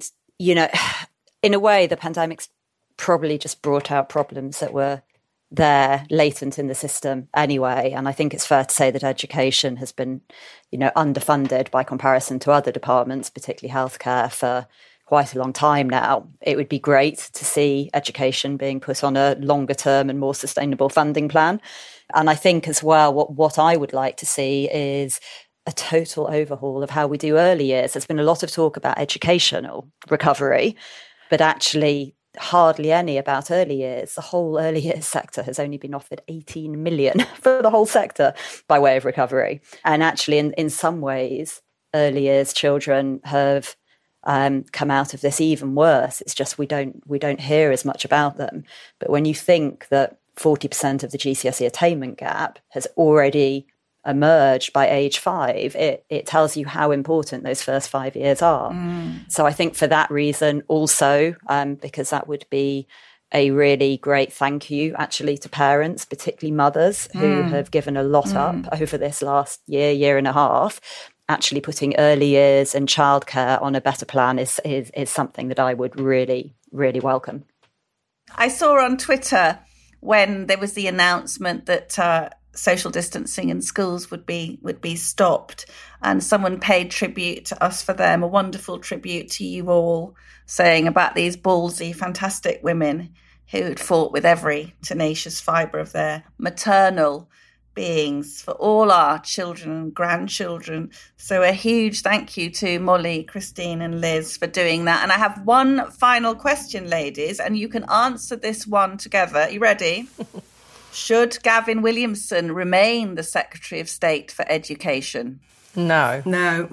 in a way, the pandemic's probably just brought out problems that were there latent in the system anyway. And I think it's fair to say that education has been, underfunded by comparison to other departments, particularly healthcare, for quite a long time now. It would be great to see education being put on a longer term and more sustainable funding plan. And I think as well, what I would like to see is a total overhaul of how we do early years. There's been a lot of talk about educational recovery, but actually hardly any about early years. The whole early years sector has only been offered 18 million for the whole sector by way of recovery. And actually, in some ways, early years children have come out of this even worse. It's just we don't hear as much about them. But when you think that 40% of the GCSE attainment gap has already emerged by age 5, it tells you how important those first 5 years are. So I think for that reason also, because that would be a really great thank you actually to parents, particularly mothers who have given a lot up over this last year and a half. actually putting early years and childcare on a better plan is something that I would really, really welcome. I saw on Twitter when there was the announcement that social distancing in schools would be stopped, and someone paid tribute to Us for Them, a wonderful tribute to you all, saying about these ballsy, fantastic women who had fought with every tenacious fibre of their maternal beings for all our children and grandchildren. So a huge thank you to Molly, Christine and Liz for doing that. And I have one final question, ladies, and you can answer this one together. Are you ready? Should Gavin Williamson remain the Secretary of State for Education? No. No.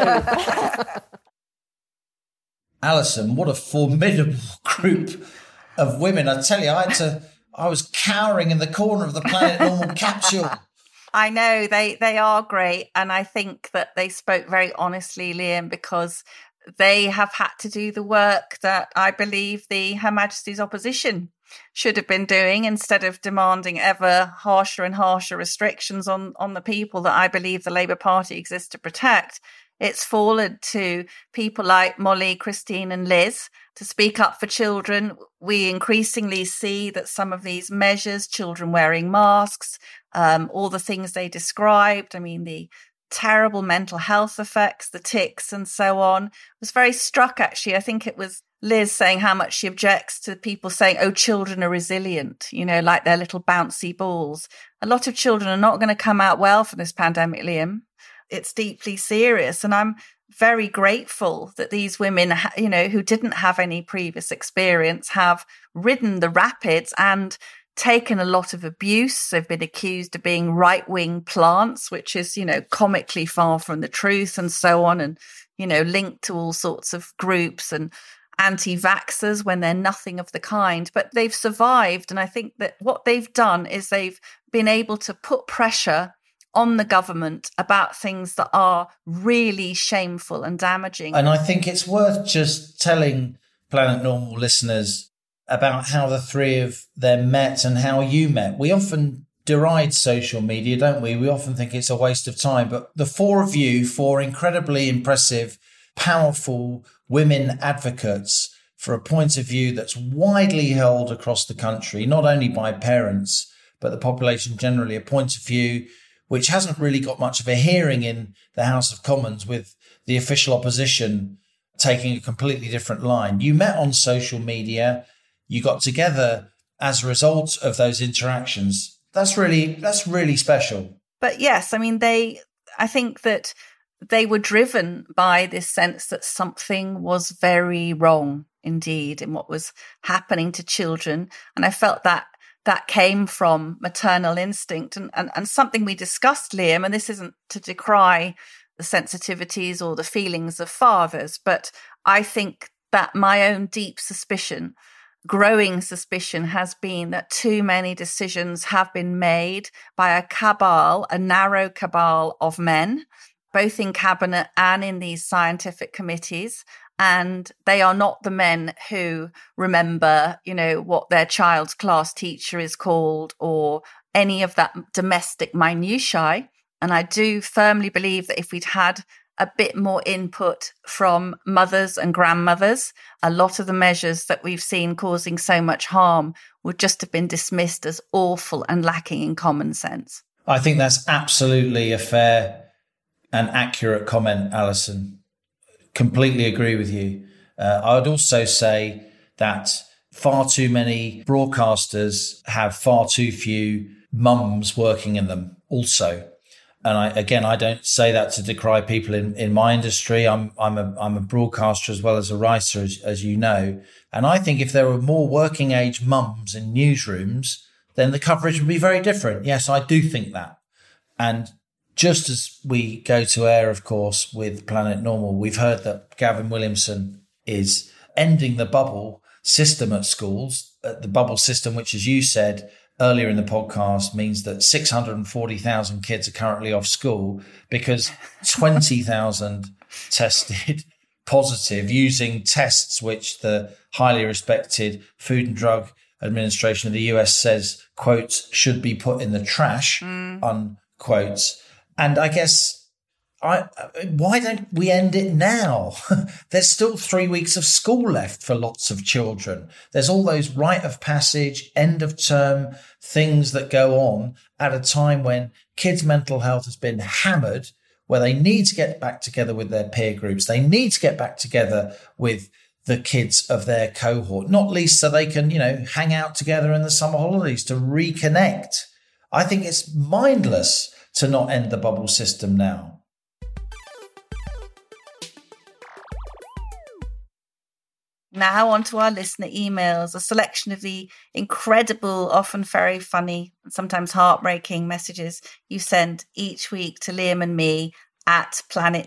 Alison, what a formidable group of women. I tell you, I was cowering in the corner of the Planet Normal capsule. I know, they are great. And I think that they spoke very honestly, Liam, because they have had to do the work that I believe Her Majesty's opposition should have been doing, instead of demanding ever harsher and harsher restrictions on the people that I believe the Labour Party exists to protect. It's fallen to people like Molly, Christine and Liz to speak up for children. We increasingly see that some of these measures, children wearing masks, all the things they described, I mean, the terrible mental health effects, the tics and so on. I was very struck, actually. I think it was Liz saying how much she objects to people saying, oh, children are resilient, like they're little bouncy balls. A lot of children are not going to come out well from this pandemic, Liam. It's deeply serious. And I'm very grateful that these women, who didn't have any previous experience, have ridden the rapids and taken a lot of abuse. They've been accused of being right-wing plants, which is, comically far from the truth and so on. And, linked to all sorts of groups and anti-vaxxers when they're nothing of the kind. But they've survived. And I think that what they've done is they've been able to put pressure on the government about things that are really shameful and damaging. And I think it's worth just telling Planet Normal listeners about how the three of them met and how you met. We often deride social media, don't we? We often think it's a waste of time. But the four of you, four incredibly impressive, powerful women advocates for a point of view that's widely held across the country, not only by parents, but the population generally, a point of view which hasn't really got much of a hearing in the House of Commons, with the official opposition taking a completely different line. You met on social media. You got together as a result of those interactions. That's really special. But yes, I mean, I think that they were driven by this sense that something was very wrong indeed in what was happening to children. And I felt that came from maternal instinct and something we discussed, Liam, and this isn't to decry the sensitivities or the feelings of fathers, but I think that my own deep suspicion, growing suspicion, has been that too many decisions have been made by a narrow cabal of men, both in cabinet and in these scientific committees. And they are not the men who remember, what their child's class teacher is called or any of that domestic minutiae. And I do firmly believe that if we'd had a bit more input from mothers and grandmothers, a lot of the measures that we've seen causing so much harm would just have been dismissed as awful and lacking in common sense. I think that's absolutely a fair and accurate comment, Alison. Completely agree with you. I would also say that far too many broadcasters have far too few mums working in them also. And I don't say that to decry people in my industry. I'm a broadcaster as well as a writer, as you know. And I think if there were more working age mums in newsrooms, then the coverage would be very different. Yes, I do think that. And just as we go to air, of course, with Planet Normal, we've heard that Gavin Williamson is ending the bubble system at schools. The bubble system, which, as you said earlier in the podcast, means that 640,000 kids are currently off school because 20,000 tested positive using tests which the highly respected Food and Drug Administration of the US says, quote, should be put in the trash, unquote. And I guess why don't we end it now? There's still 3 weeks of school left for lots of children. There's all those rite of passage, end of term things that go on at a time when kids' mental health has been hammered, where they need to get back together with their peer groups. They need to get back together with the kids of their cohort, not least so they can, hang out together in the summer holidays to reconnect. I think it's mindless to not end the bubble system now. Now on to our listener emails, a selection of the incredible, often very funny, sometimes heartbreaking messages you send each week to Liam and me at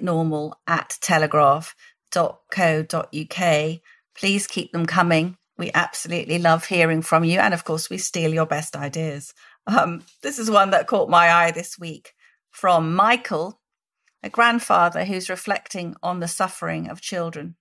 planetnormal@telegraph.co.uk. Please keep them coming. We absolutely love hearing from you. And of course, we steal your best ideas. This is one that caught my eye this week from Michael, a grandfather who's reflecting on the suffering of children.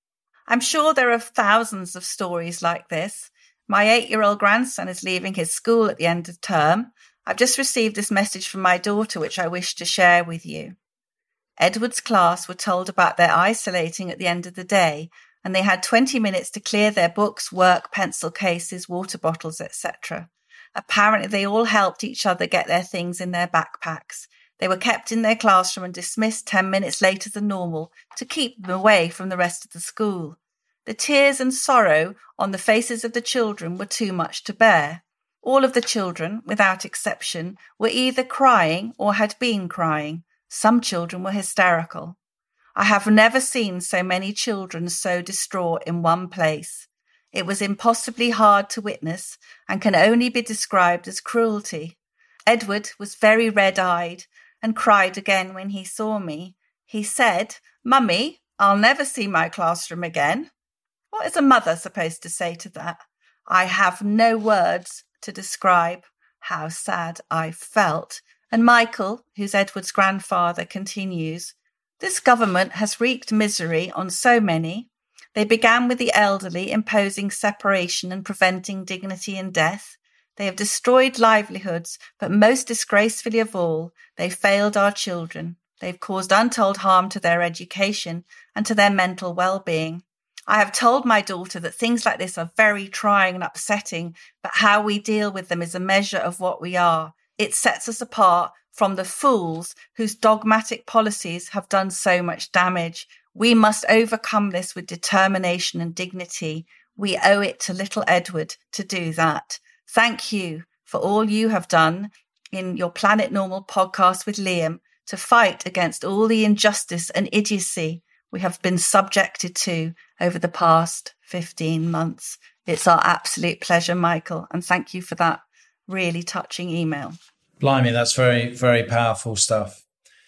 I'm sure there are thousands of stories like this. My 8-year-old grandson is leaving his school at the end of term. I've just received this message from my daughter, which I wish to share with you. Edward's class were told about their isolating at the end of the day, and they had 20 minutes to clear their books, work, pencil cases, water bottles, etc. Apparently, they all helped each other get their things in their backpacks. They were kept in their classroom and dismissed 10 minutes later than normal to keep them away from the rest of the school. The tears and sorrow on the faces of the children were too much to bear. All of the children, without exception, were either crying or had been crying. Some children were hysterical. I have never seen so many children so distraught in one place. It was impossibly hard to witness and can only be described as cruelty. Edward was very red-eyed and cried again when he saw me. He said, "Mummy, I'll never see my classroom again." What is a mother supposed to say to that? I have no words to describe how sad I felt. And Michael, who's Edward's grandfather, continues, "This government has wreaked misery on so many. They began with the elderly, imposing separation and preventing dignity in death. They have destroyed livelihoods, but most disgracefully of all, they failed our children. They've caused untold harm to their education and to their mental well-being. I have told my daughter that things like this are very trying and upsetting, but how we deal with them is a measure of what we are. It sets us apart from the fools whose dogmatic policies have done so much damage. We must overcome this with determination and dignity. We owe it to little Edward to do that. Thank you for all you have done in your Planet Normal podcast with Liam to fight against all the injustice and idiocy we have been subjected to over the past 15 months. It's our absolute pleasure, Michael, and thank you for that really touching email. Blimey, that's very, very powerful stuff.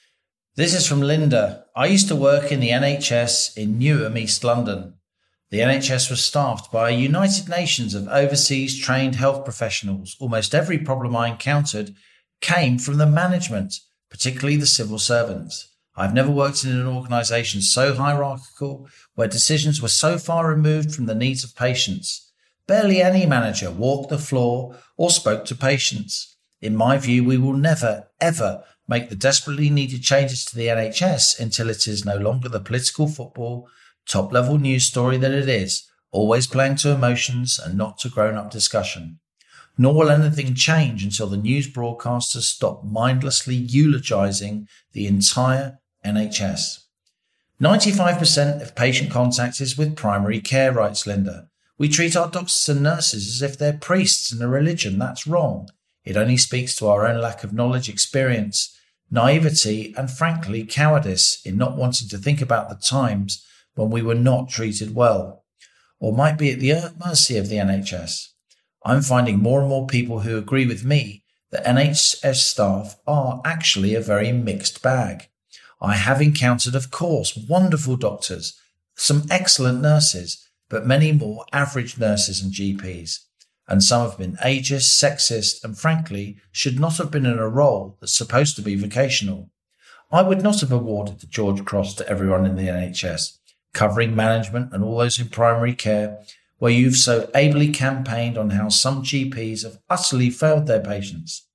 This is from Linda. I used to work in the NHS in Newham, East London. The NHS was staffed by a United Nations of overseas trained health professionals. Almost every problem I encountered came from the management, particularly the civil servants. I've never worked in an organisation so hierarchical, where decisions were so far removed from the needs of patients. Barely any manager walked the floor or spoke to patients. In my view, we will never, ever make the desperately needed changes to the NHS until it is no longer the political football, top-level news story that it is, always playing to emotions and not to grown-up discussion. Nor will anything change until the news broadcasters stop mindlessly eulogising the entire NHS. 95% of patient contact is with primary care, writes Linda. We treat our doctors and nurses as if they're priests in a religion. That's wrong. It only speaks to our own lack of knowledge, experience, naivety, and frankly, cowardice in not wanting to think about the times when we were not treated well, or might be at the mercy of the NHS. I'm finding more and more people who agree with me that NHS staff are actually a very mixed bag. I have encountered, of course, wonderful doctors, some excellent nurses, but many more average nurses and GPs. And some have been ageist, sexist, and frankly, should not have been in a role that's supposed to be vocational. I would not have awarded the George Cross to everyone in the NHS, covering management and all those in primary care, where you've so ably campaigned on how some GPs have utterly failed their patients.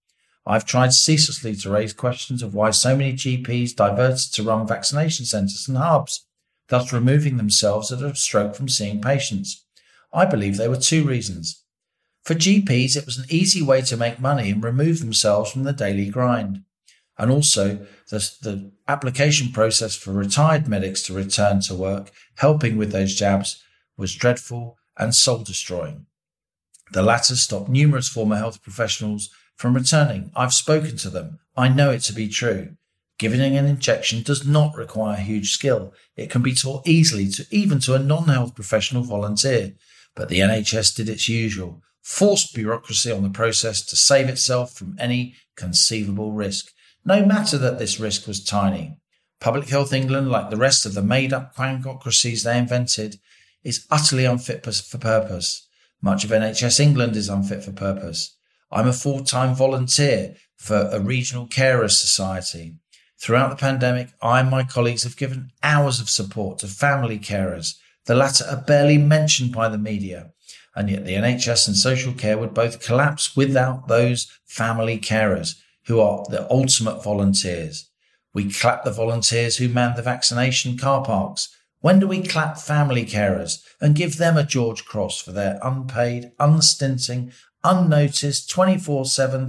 I've tried ceaselessly to raise questions of why so many GPs diverted to run vaccination centres and hubs, thus removing themselves at a stroke from seeing patients. I believe there were two reasons. For GPs, it was an easy way to make money and remove themselves from the daily grind. And also, the application process for retired medics to return to work, helping with those jabs, was dreadful and soul-destroying. The latter stopped numerous former health professionals from returning. I've spoken to them. I know it to be true. Giving an injection does not require huge skill. It can be taught easily even to a non-health professional volunteer. But the NHS did its usual, forced bureaucracy on the process to save itself from any conceivable risk, no matter that this risk was tiny. Public Health England, like the rest of the made-up quackocracies they invented, is utterly unfit for purpose. Much of NHS England is unfit for purpose. I'm a full-time volunteer for a regional carers society. Throughout the pandemic, I and my colleagues have given hours of support to family carers. The latter are barely mentioned by the media, and yet the NHS and social care would both collapse without those family carers, who are the ultimate volunteers. We clap the volunteers who man the vaccination car parks. When do we clap family carers and give them a George Cross for their unpaid, unstinting, unnoticed, 24/7,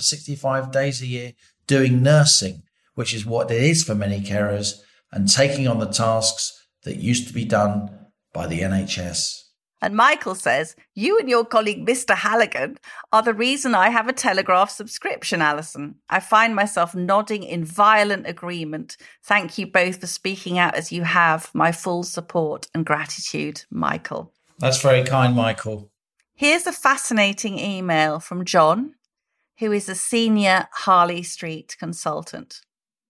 365 days a year doing nursing, which is what it is for many carers, and taking on the tasks that used to be done by the NHS. And Michael says, you and your colleague Mr. Halligan are the reason I have a Telegraph subscription, Alison. I find myself nodding in violent agreement. Thank you both for speaking out as you have. My full support and gratitude, Michael. That's very kind, Michael. Here's a fascinating email from John, who is a senior Harley Street consultant.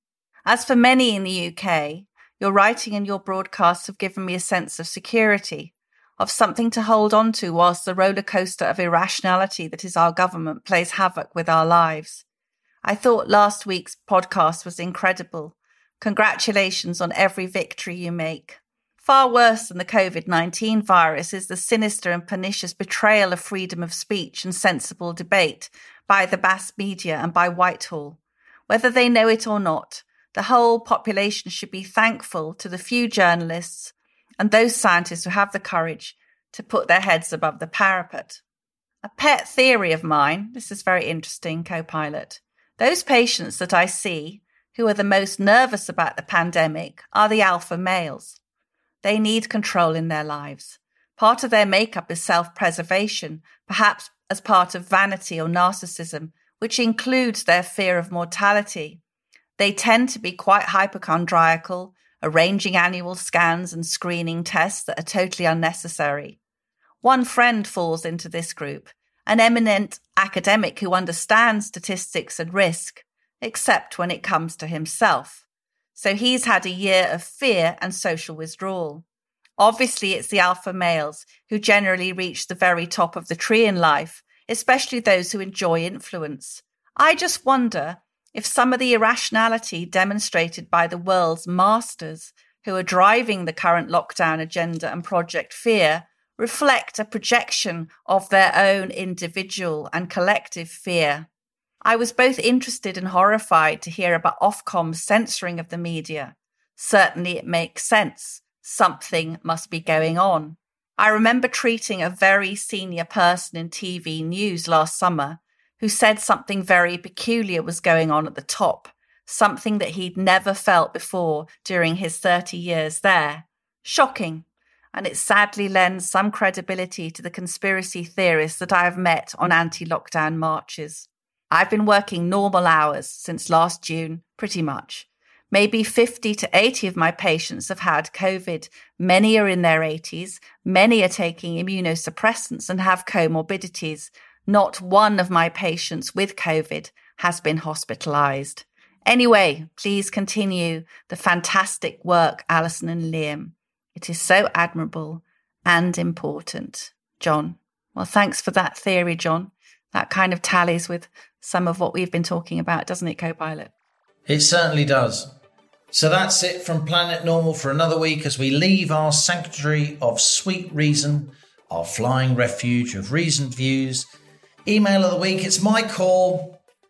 As for many in the UK, your writing and your broadcasts have given me a sense of security, of something to hold on to whilst the roller coaster of irrationality that is our government plays havoc with our lives. I thought last week's podcast was incredible. Congratulations on every victory you make. Far worse than the COVID-19 virus is the sinister and pernicious betrayal of freedom of speech and sensible debate by the mass media and by Whitehall. Whether they know it or not, the whole population should be thankful to the few journalists and those scientists who have the courage to put their heads above the parapet. A pet theory of mine, this is very interesting, co-pilot. Those patients that I see who are the most nervous about the pandemic are the alpha males. They need control in their lives. Part of their makeup is self-preservation, perhaps as part of vanity or narcissism, which includes their fear of mortality. They tend to be quite hypochondriacal, arranging annual scans and screening tests that are totally unnecessary. One friend falls into this group, an eminent academic who understands statistics and risk, except when it comes to himself. So he's had a year of fear and social withdrawal. Obviously, it's the alpha males who generally reach the very top of the tree in life, especially those who enjoy influence. I just wonder if some of the irrationality demonstrated by the world's masters who are driving the current lockdown agenda and Project Fear reflect a projection of their own individual and collective fear. I was both interested and horrified to hear about Ofcom's censoring of the media. Certainly it makes sense. Something must be going on. I remember treating a very senior person in TV news last summer who said something very peculiar was going on at the top, something that he'd never felt before during his 30 years there. Shocking. And it sadly lends some credibility to the conspiracy theorists that I have met on anti-lockdown marches. I've been working normal hours since last June, pretty much. Maybe 50 to 80 of my patients have had COVID. Many are in their 80s. Many are taking immunosuppressants and have comorbidities. Not one of my patients with COVID has been hospitalised. Anyway, please continue the fantastic work, Alison and Liam. It is so admirable and important. John. Well, thanks for that theory, John. That kind of tallies with some of what we've been talking about, doesn't it, co-pilot? It certainly does. So that's it from Planet Normal for another week as we leave our sanctuary of sweet reason, our flying refuge of reasoned views. Email of the week, it's my call.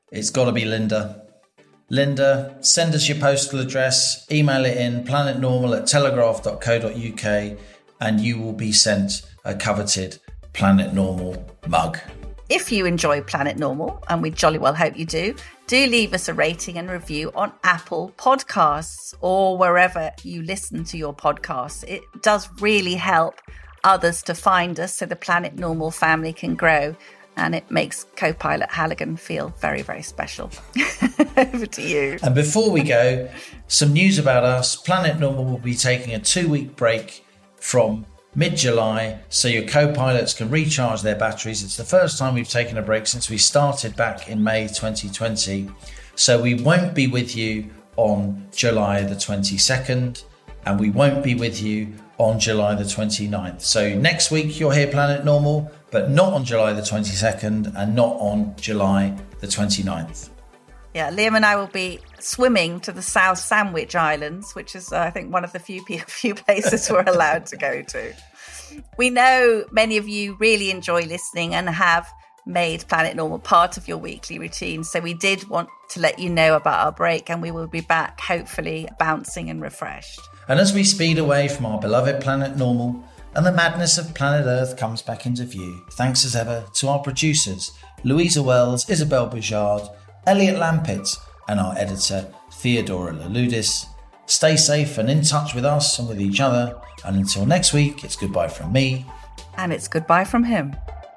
It's got to be Linda. Linda, send us your postal address, email it in planetnormal@telegraph.co.uk, and you will be sent a coveted Planet Normal mug. If you enjoy Planet Normal, and we jolly well hope you do leave us a rating and review on Apple Podcasts or wherever you listen to your podcasts. It does really help others to find us so the Planet Normal family can grow. And it makes co-pilot Halligan feel very, very special. Over to you. And before we go, some news about us. Planet Normal will be taking a 2-week break from mid-July so your co-pilots can recharge their batteries. It's the first time we've taken a break since we started back in May 2020. So we won't be with you on July the 22nd, and we won't be with you on July the 29th. So next week you'll hear Planet Normal, but not on July the 22nd and not on July the 29th. Yeah, Liam and I will be swimming to the South Sandwich Islands, which is, I think, one of the few places we're allowed to go to. We know many of you really enjoy listening and have made Planet Normal part of your weekly routine. So we did want to let you know about our break, and we will be back, hopefully, bouncing and refreshed. And as we speed away from our beloved Planet Normal and the madness of planet Earth comes back into view, thanks as ever to our producers, Louisa Wells, Isabel Bouchard, Elliot Lampitt, and our editor, Theodora Laludis. Stay safe and in touch with us and with each other. And until next week, it's goodbye from me. And it's goodbye from him.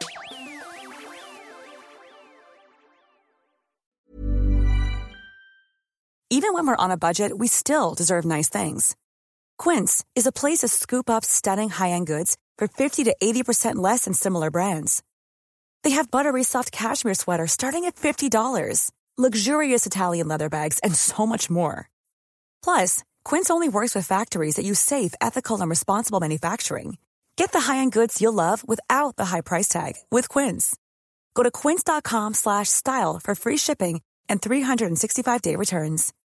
Even when we're on a budget, we still deserve nice things. Quince is a place to scoop up stunning high-end goods for 50 to 80% less than similar brands. They have buttery soft cashmere sweaters starting at $50, luxurious Italian leather bags, and so much more. Plus, Quince only works with factories that use safe, ethical, and responsible manufacturing. Get the high-end goods you'll love without the high price tag with Quince. Go to quince.com/style for free shipping and 365-day returns.